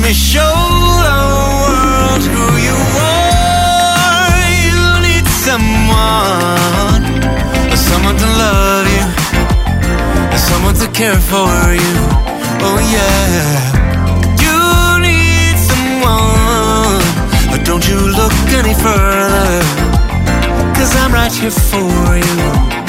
me show the world who you are. You need someone, someone to love you, someone to care for you. Oh yeah, you need someone. Don't you look any further, 'cause I'm right here for you.